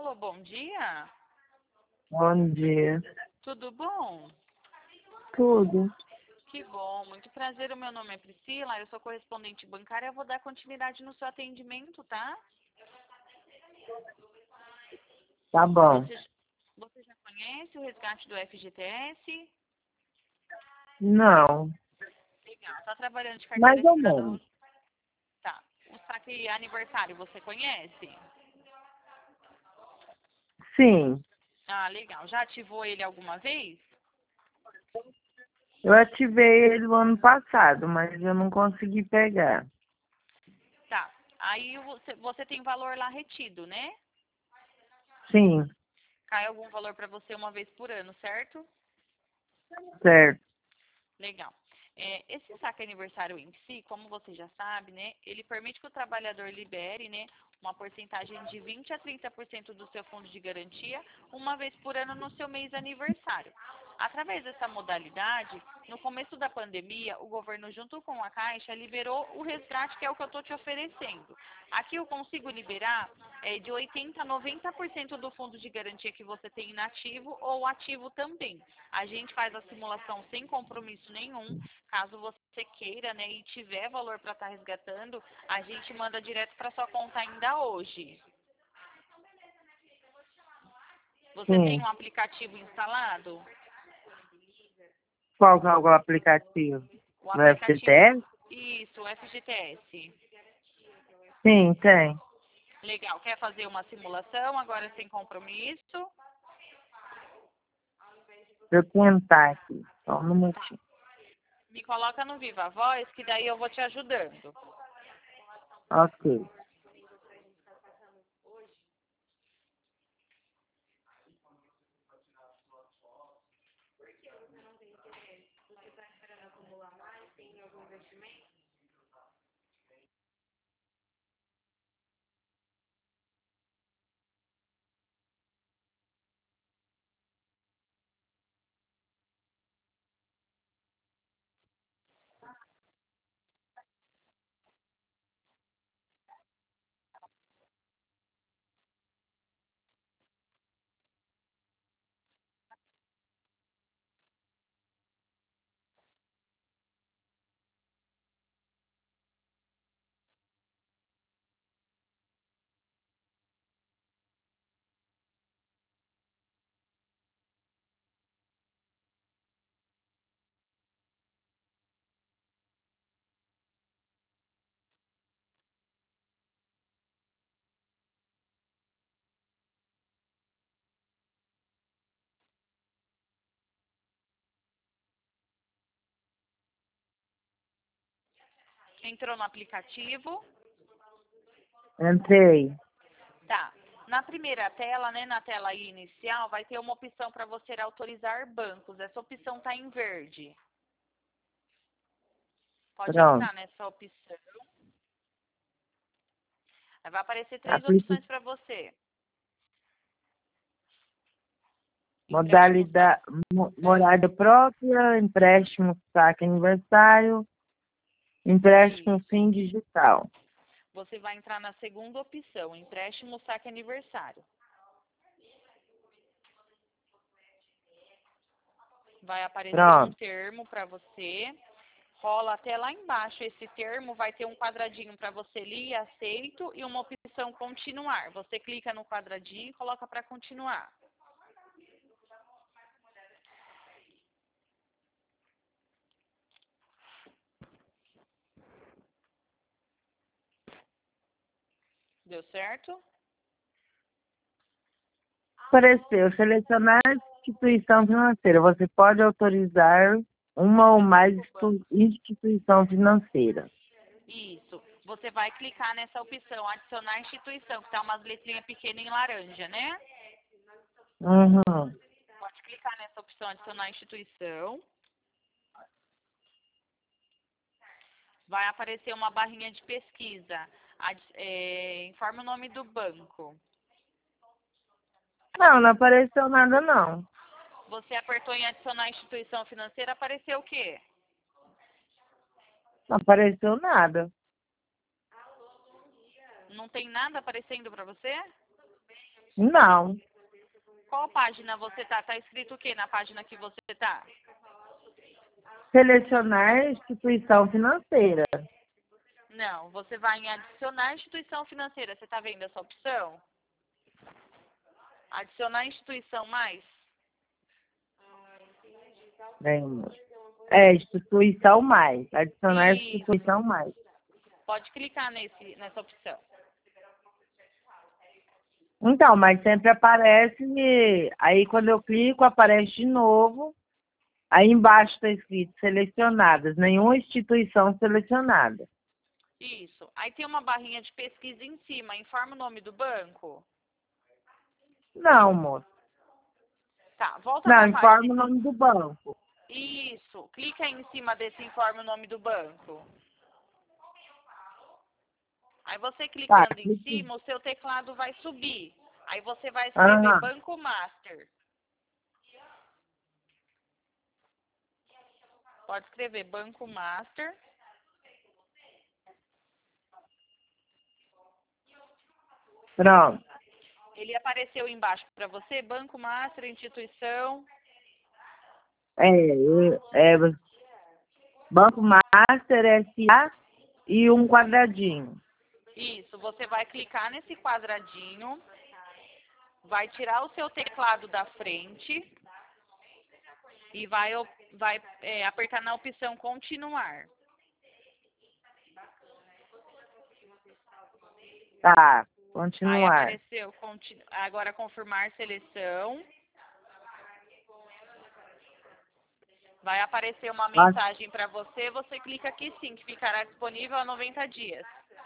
Alô, bom dia. Bom dia. Tudo bom? Tudo. Que bom, muito prazer. O meu nome é Priscila, eu sou correspondente bancária. Eu vou dar continuidade no seu atendimento, tá? Tá bom. Você já conhece o resgate do FGTS? Não, Legal. Tá trabalhando de carteira mais ou assinada menos. hoje? Tá. O saque aniversário, você conhece? Sim, Ah, legal. Já ativou ele alguma vez? eu ativei ele no ano passado, mas eu não consegui pegar. Tá. Aí você tem valor lá retido, né? Sim, Cai algum valor para você uma vez por ano, certo? certo. Legal. Esse saque aniversário em si, como você já sabe, né, ele permite que o trabalhador libere, né, uma porcentagem de 20 a 30% do seu fundo de garantia uma vez por ano no seu mês aniversário. Através dessa modalidade, no começo da pandemia, o governo, junto com a Caixa, liberou o resgate, que é o que eu estou te oferecendo. Aqui eu consigo liberar de 80% a 90% do fundo de garantia que você tem inativo ou ativo também. A gente faz a simulação sem compromisso nenhum. Caso você queira, né, e tiver valor para estar resgatando, a gente manda direto para sua conta ainda hoje. Você tem Sim. um aplicativo instalado? Qual que é o aplicativo? O Do aplicativo, FGTS? isso, o FGTS. Sim, tem. Legal. Quer fazer uma simulação agora sem compromisso? Deixa eu tentar aqui. Só um minutinho. Me coloca no Viva Voz, que daí eu vou te ajudando. Ok. Entrou no aplicativo? Entrei. Tá. Na primeira tela, né, na tela inicial, vai ter uma opção para você autorizar bancos. Essa opção está em verde. Pode Pronto. entrar nessa opção. Aí vai aparecer três Aplica opções para você. Empréstimos, modalidade, morada própria, empréstimo saque aniversário, empréstimo isso. fim digital. Você vai entrar na segunda opção, empréstimo saque aniversário. Vai aparecer um Pronto. termo para você. Rola até lá embaixo esse termo, vai ter um quadradinho para você ler, aceito, e uma opção continuar. Você clica no quadradinho e coloca para continuar. Deu certo? Apareceu, selecionar instituição financeira. Você pode autorizar uma ou mais instituição financeira. Isso. Você vai clicar nessa opção, adicionar instituição, que está umas letrinhas pequenas em laranja, né? Uhum. Pode clicar nessa opção, adicionar instituição. Vai aparecer uma barrinha de pesquisa. Informe o nome do banco. Não, não apareceu nada não. Você apertou em adicionar instituição financeira, apareceu o quê? Não apareceu nada. Não tem nada aparecendo para você? Não. Qual página você tá? Tá escrito o quê na página que você tá? Selecionar instituição financeira. Não, você vai em adicionar instituição financeira. Você tá vendo essa opção? Adicionar instituição mais? Bem, é, instituição mais. Adicionar Isso. instituição mais. Pode clicar nessa opção. Então, mas sempre aparece, aí quando eu clico, aparece de novo. Aí embaixo está escrito selecionadas, nenhuma instituição selecionada. Isso. Aí tem uma barrinha de pesquisa em cima. Informa o nome do banco? Não, moço. Tá, volta Não, na informa página. o nome do banco. Isso. Clica aí em cima desse informa o nome do banco. Aí você Tá, clicando em clique. cima, o seu teclado vai subir. Aí você vai escrever Aham. Banco Master. Pode escrever Banco Master. Pronto. Ele apareceu embaixo para você, Banco Master, instituição. É Banco Master SA e um quadradinho. Isso, você vai clicar nesse quadradinho, vai tirar o seu teclado da frente e vai apertar na opção continuar. Tá, Aí continuar. apareceu, agora confirmar seleção. Vai aparecer uma Ah, mensagem para você, você clica aqui sim, que ficará disponível há 90 dias.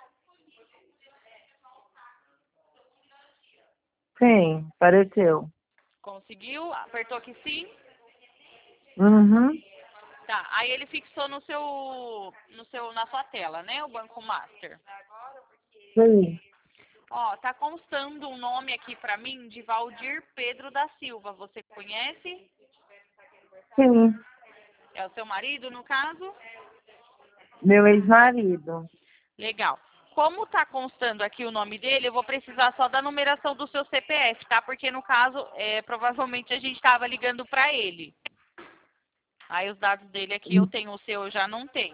sim, apareceu. Conseguiu? Apertou aqui sim? Uhum, Tá, aí ele fixou na sua tela, né, o Banco Master. sim, Ó, tá constando um nome aqui pra mim de Valdir Pedro da Silva. Você conhece? sim. É o seu marido, no caso? Meu ex-marido. Legal. Como tá constando aqui o nome dele, eu vou precisar só da numeração do seu CPF, tá? Porque no caso, provavelmente a gente estava ligando pra ele. Aí os dados dele aqui eu tenho, o seu eu já não tenho.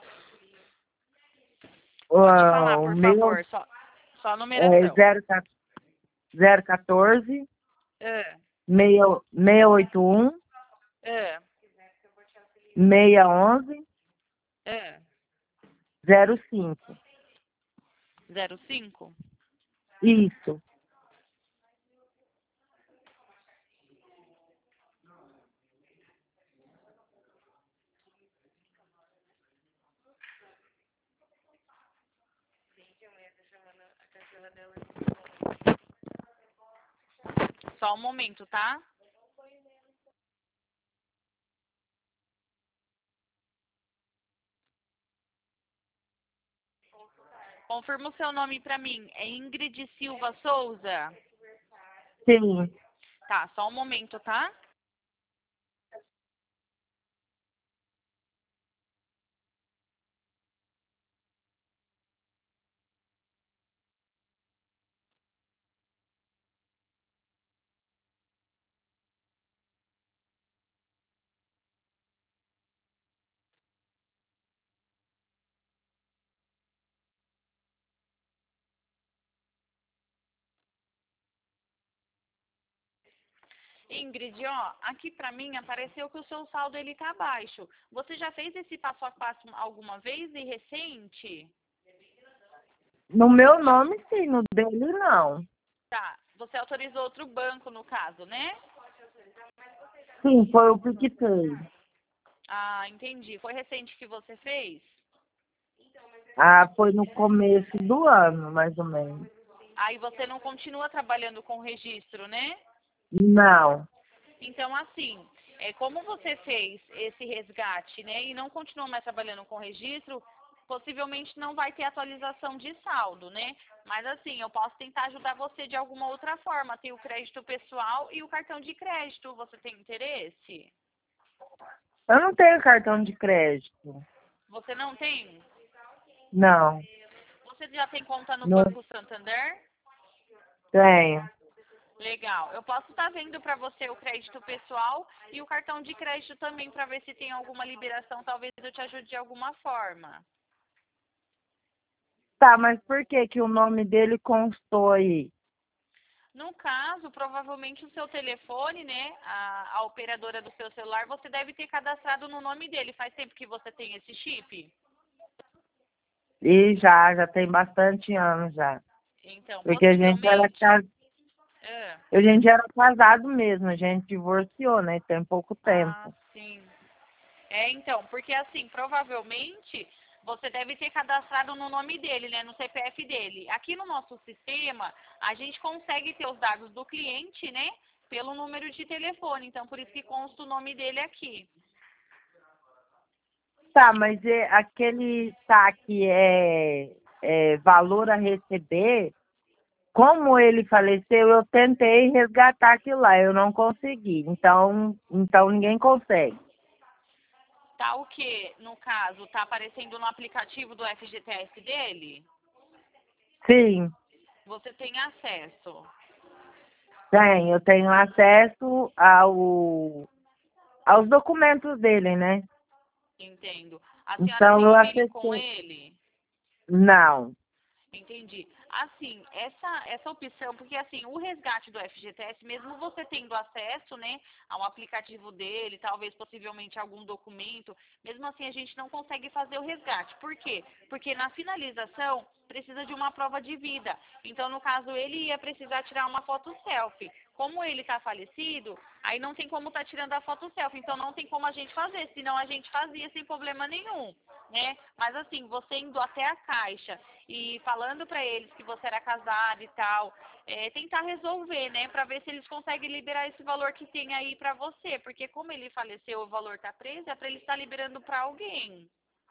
Pode falar, O por meu favor, só a é numeração. 014 Ah, 681 ah, 611 ah. 05. 05? Isso. Só um momento, tá? Confirma o seu nome pra mim. É Ingrid Silva Souza? Sim. Tá, só um momento, tá? Ingrid, ó, aqui pra mim apareceu que o seu saldo ele tá baixo. Você já fez esse passo a passo alguma vez e recente? No meu nome, sim. No dele, não. Tá, você autorizou outro banco no caso, né? Sim, foi o PicPay. Ah, entendi. Foi recente que você fez? Ah, foi no começo do ano, mais ou menos. Aí você não continua trabalhando com registro, né? Não. Então, assim, como você fez esse resgate, né, e não continua mais trabalhando com registro, possivelmente não vai ter atualização de saldo, né? Mas, assim, eu posso tentar ajudar você de alguma outra forma. Tem o crédito pessoal e o cartão de crédito. Você tem interesse? Eu não tenho cartão de crédito. Você não tem? Não. Você já tem conta no Não Banco Santander? tenho. Legal. Eu posso estar vendo para você o crédito pessoal e o cartão de crédito também para ver se tem alguma liberação. Talvez eu te ajude de alguma forma. Tá, mas por que que o nome dele constou aí? No caso, provavelmente o seu telefone, né, a operadora do seu celular, você deve ter cadastrado no nome dele. Faz tempo que você tem esse chip? E já tem bastante anos já. Então, Porque a gente era possivelmente. casado, Ah, a gente era casado mesmo, a gente divorciou, né? Tem pouco ah, tempo. sim. Então, porque assim, provavelmente você deve ter cadastrado no nome dele, né, no CPF dele. Aqui no nosso sistema, a gente consegue ter os dados do cliente, né, pelo número de telefone. Então, por isso que consta o nome dele aqui. Tá, mas aquele saque é valor a receber, como ele faleceu, eu tentei resgatar aquilo lá, eu não consegui. Então ninguém consegue. Tá o que, no caso, tá aparecendo no aplicativo do FGTS dele? Sim, Você tem acesso. eu tenho acesso aos documentos dele, né? Entendo. A senhora Então eu divide com acessei. ele? Não. Entendi. Assim, essa opção, porque assim, o resgate do FGTS, mesmo você tendo acesso, né, ao aplicativo dele, talvez possivelmente algum documento, mesmo assim a gente não consegue fazer o resgate. Por quê? Porque na finalização precisa de uma prova de vida. Então, no caso, ele ia precisar tirar uma foto selfie. Como ele está falecido, aí não tem como estar tirando a foto selfie, então não tem como a gente fazer, senão a gente fazia sem problema nenhum, né? Mas assim, você indo até a caixa e falando para eles que você era casado e tal, tentar resolver, né, para ver se eles conseguem liberar esse valor que tem aí para você, porque como ele faleceu, o valor tá preso, é para ele estar liberando para alguém.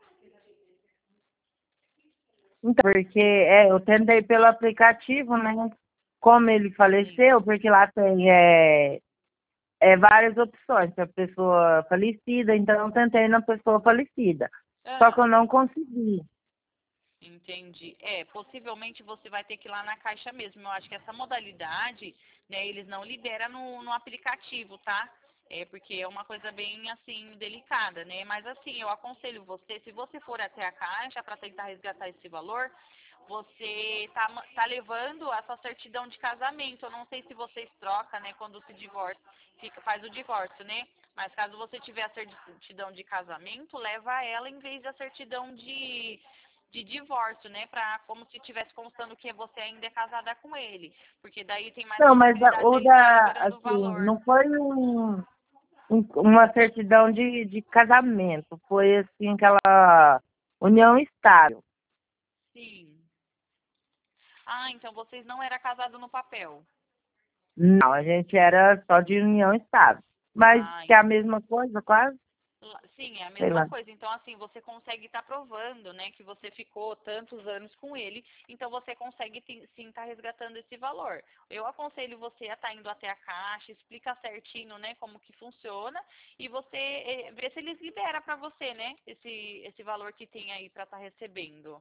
Então, porque eu tentei pelo aplicativo, né? Como ele Sim. faleceu, porque lá tem várias opções para pessoa falecida, então eu tentei na pessoa falecida. Só que Ah, eu não consegui. entendi. Possivelmente você vai ter que ir lá na caixa mesmo. Eu acho que essa modalidade, né, eles não liberam no aplicativo, tá? Porque é uma coisa bem, assim, delicada, né? Mas, assim, eu aconselho você, se você for até a caixa para tentar resgatar esse valor, você tá levando a sua certidão de casamento. Eu não sei se vocês trocam, né, quando se divorcia, faz o divórcio, né? Mas caso você tiver a certidão de casamento, leva ela em vez da certidão de divórcio, né? Como se tivesse constando que você ainda é casada com ele. Porque daí tem mais Não, mas possibilidade de o ele estar da, liberando o assim, valor. não foi uma certidão de casamento, foi assim aquela união estável. Sim. Ah, então vocês não eram casados no papel. Não, a gente era só de união estável. Mas Ah, que é a mesma coisa, quase, sim, é a sei mesma lá. coisa. Então, assim, você consegue estar provando, né, que você ficou tantos anos com ele, então você consegue sim estar resgatando esse valor. Eu aconselho você a estar indo até a caixa, explica certinho, né, como que funciona, e você vê se eles liberam para você, né, esse valor que tem aí para estar recebendo.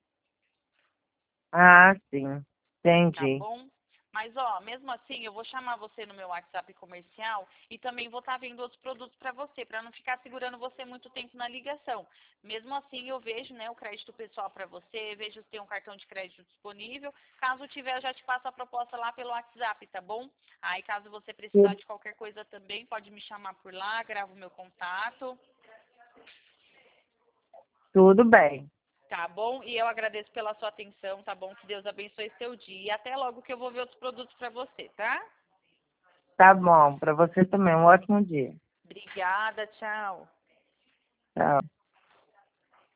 Ah, sim, Tá entendi. bom? Mas, ó, mesmo assim, eu vou chamar você no meu WhatsApp comercial e também vou estar vendo outros produtos para você, para não ficar segurando você muito tempo na ligação. Mesmo assim, eu vejo, né, o crédito pessoal para você, vejo se tem um cartão de crédito disponível. Caso tiver, eu já te passo a proposta lá pelo WhatsApp, tá bom? Aí, caso você precisar de qualquer coisa também, pode me chamar por lá, grava o meu contato, Tudo bem. tá bom? E eu agradeço pela sua atenção, tá bom? Que Deus abençoe seu dia. E até logo que eu vou ver outros produtos para você, tá? Tá bom, para você também. Um ótimo dia. Obrigada, tchau. Tchau.